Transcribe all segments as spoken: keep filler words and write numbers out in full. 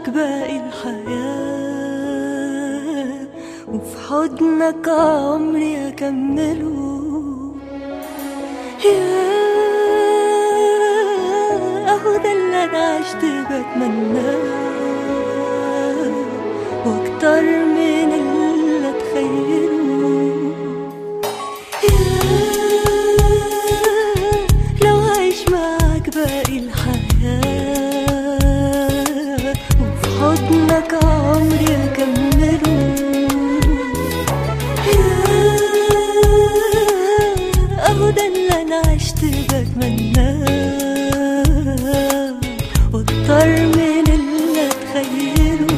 معاك باقي الحياة، وفي حضنك عمري أكمله. يا أهو ده اللي أنا عشت بتمناه، واكتر من اللي أتخيله. يا لو عايش معاك باقي الحياة، وفي حضنك عمري أكمله. يا أهو ده اللي أنا عشت بتمناه، واكتر من اللي أتخيله.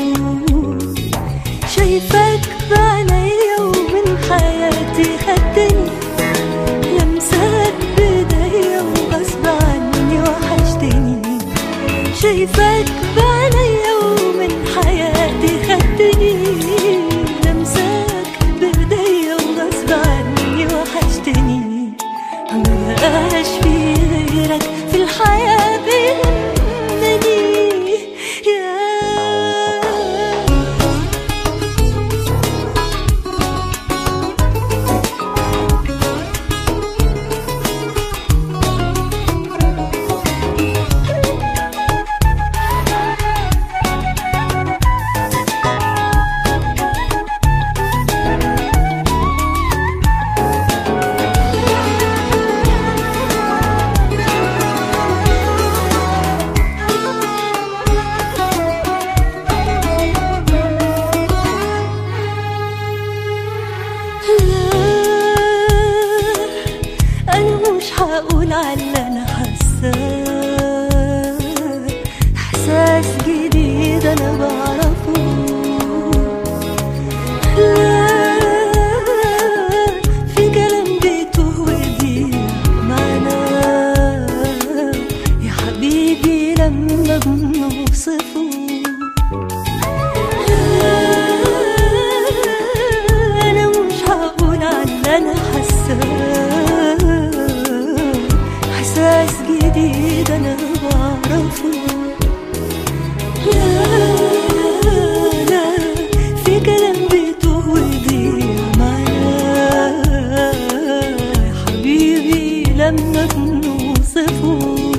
شايفاك بعينيا ومن حياتي خدتني، لمساك بإيديا وغصب عني وحشتني. شايفاك بعينيا ومن حياتي خدتني، لمساك بإيديا وغصب عني وحشتني. مبقاش في غيرك في الحياة بيهمني. يا هقول على اللي انا حاساه، احساس جديد انا بعرفه. لا في كلام بيتوه ويضيع معناه، يا حبيبي لما بنوصفه. لا انا مش هقول على اللي انا حاساه، احساس جديد انا بعرفه. لا لا في كلام بيتوه ويضيع معايا، يا حبيبي لما بنوصفه.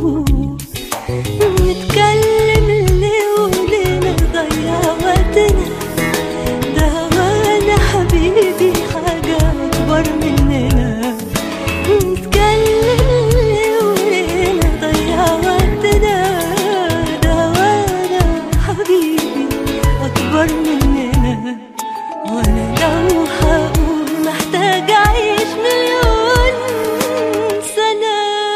نتكلم اللي ولينا نضيع وقتنا، ده وانا حبيبي حاجة اكبر مننا. نتكلم أكبر مننا، وأنا لو هقول محتاج أعيش مليون سنة.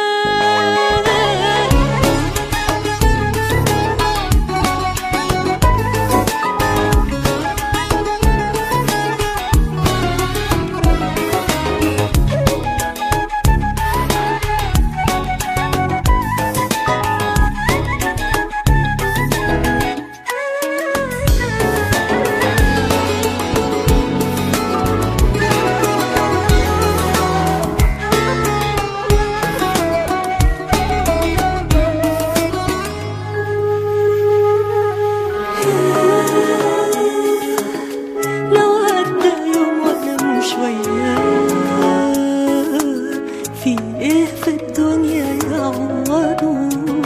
في ايه في الدنيا يعوضه؟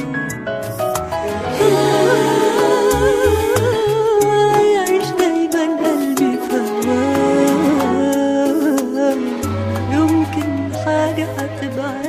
يعيش دايما قلبي فواه، يمكن حاجة هتبعد